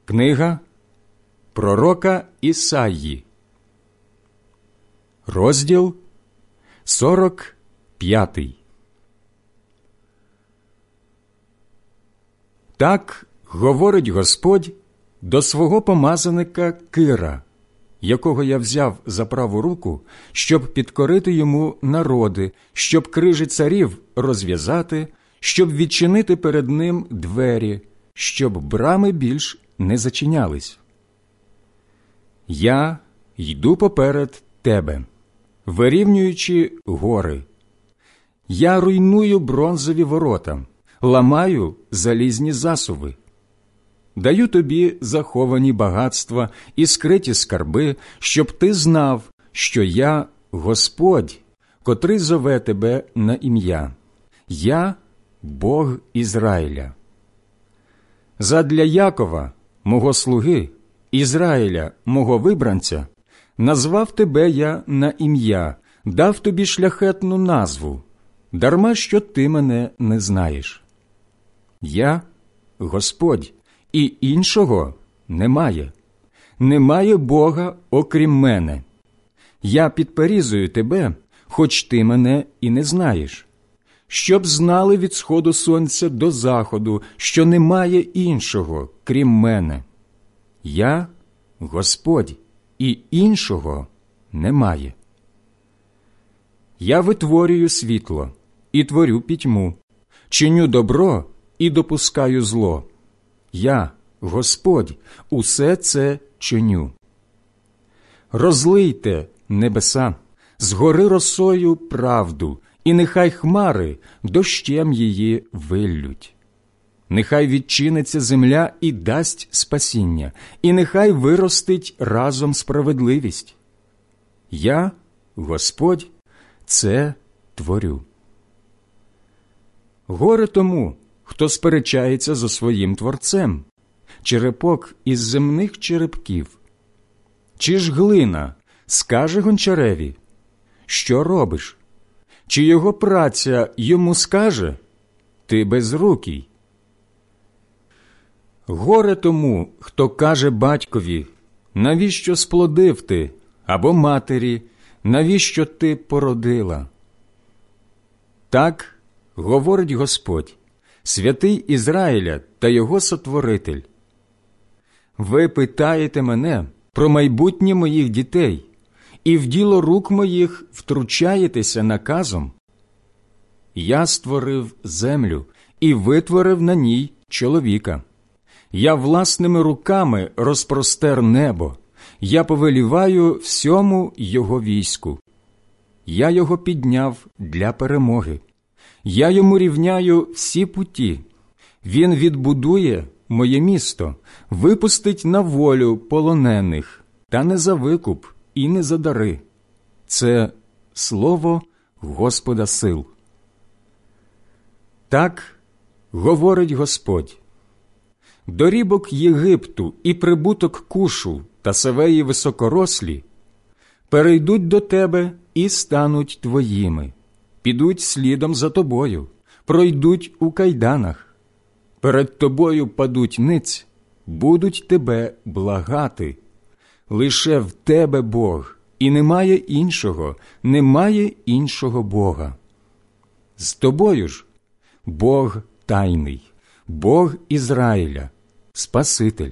Книга пророка Ісаї, розділ 45. Так говорить Господь до свого помазаника Кира, якого я взяв за праву руку, щоб підкорити йому народи, щоб крижі царів розв'язати, щоб відчинити перед ним двері, щоб брами більш не зачинялись. Я йду поперед тебе, вирівнюючи гори. Я руйную бронзові ворота, ламаю залізні засуви. Даю тобі заховані багатства і скриті скарби, щоб ти знав, що я Господь, котрий зове тебе на ім'я. Я – Бог Ізраїля. Задля Якова, мого слуги, Ізраїля, мого вибранця, назвав тебе я на ім'я, дав тобі шляхетну назву, дарма що ти мене не знаєш. Я – Господь, і іншого немає. Немає Бога, окрім мене. Я підперізую тебе, хоч ти мене і не знаєш. Щоб знали від сходу сонця до заходу, що немає іншого, крім мене. Я – Господь, і іншого немає. Я витворюю світло і творю пітьму, чиню добро і допускаю зло. Я, Господь, усе це чиню. Розлийте, небеса, згори росою правду, і нехай хмари дощем її виллють. Нехай відчиниться земля і дасть спасіння, і нехай виростить разом справедливість. Я, Господь, це творю. Горе тому, хто сперечається зо своїм Творцем, черепок із земних черепків. Чи ж глина скаже гончареві, що робиш? Чи його праця йому скаже, ти безрукий? Горе тому, хто каже батькові, навіщо сплодив ти, або матері, навіщо ти породила? Так говорить Господь, святий Ізраїля та його сотворитель. Ви питаєте мене про майбутнє моїх дітей, і в діло рук моїх втручаєтеся наказом. Я створив землю і витворив на ній чоловіка. Я власними руками розпростер небо, я повеліваю всьому його війську. Я його підняв для перемоги. Я йому рівняю всі путі. Він відбудує моє місто, випустить на волю полонених, та не за викуп і не за дари. Це слово Господа сил. Так говорить Господь. Дорібок Єгипту і прибуток Кушу та Севеї високорослі перейдуть до тебе і стануть твоїми, підуть слідом за тобою, пройдуть у кайданах. Перед тобою падуть ниць, будуть тебе благати. Лише в тебе Бог, і немає іншого Бога. З тобою ж Бог тайний, Бог Ізраїля, Спаситель.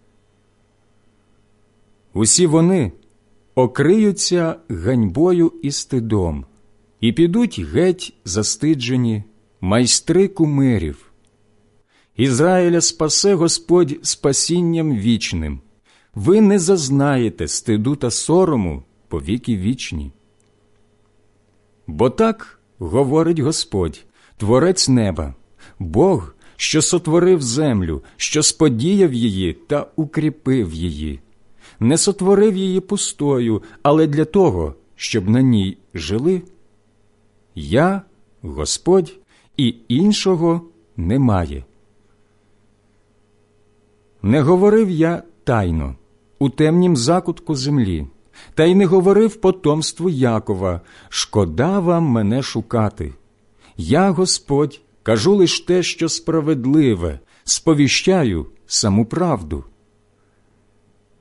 Усі вони окриються ганьбою і стидом, і підуть геть застиджені майстри кумирів. Ізраїля спасе Господь спасінням вічним. Ви не зазнаєте стиду та сорому по віки вічні. Бо так говорить Господь, Творець неба, Бог, що сотворив землю, що сподіяв її та укріпив її. Не сотворив її пустою, але для того, щоб на ній жили. Я, Господь, і іншого немає. Не говорив я тайно, у темнім закутку землі, та й не говорив потомству Якова, шкода вам мене шукати. Я, Господь, кажу лиш те, що справедливе, сповіщаю саму правду.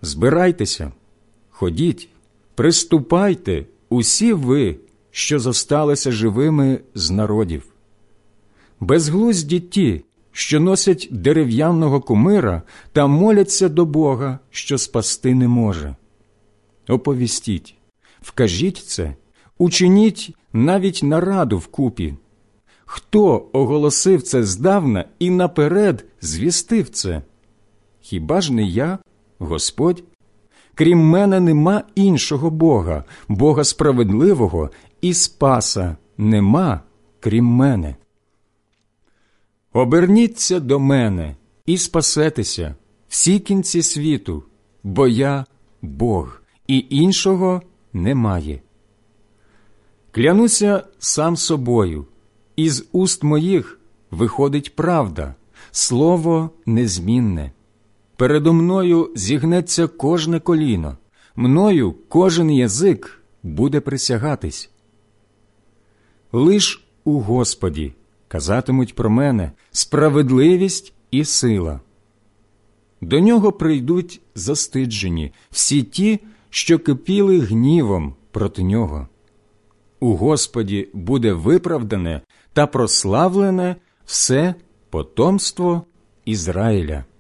Збирайтеся, ходіть, приступайте, усі ви, що зосталися живими з народів. Безглузді ті, що носять дерев'яного кумира та моляться до Бога, що спасти не може. Оповістіть, вкажіть це, учиніть навіть нараду вкупі. Хто оголосив це здавна і наперед звістив це? Хіба ж не я, Господь? Крім мене нема іншого Бога, Бога справедливого, і Спаса нема, крім мене. Оберніться до мене і спасетеся, всі кінці світу, бо я Бог, і іншого немає. Клянуся сам собою, із уст моїх виходить правда, слово незмінне. Передо мною зігнеться кожне коліно, мною кожен язик буде присягатись. Лиш у Господі казатимуть про мене справедливість і сила. До нього прийдуть застиджені всі ті, що кипіли гнівом проти нього. У Господі буде виправдане та прославлене все потомство Ізраїля.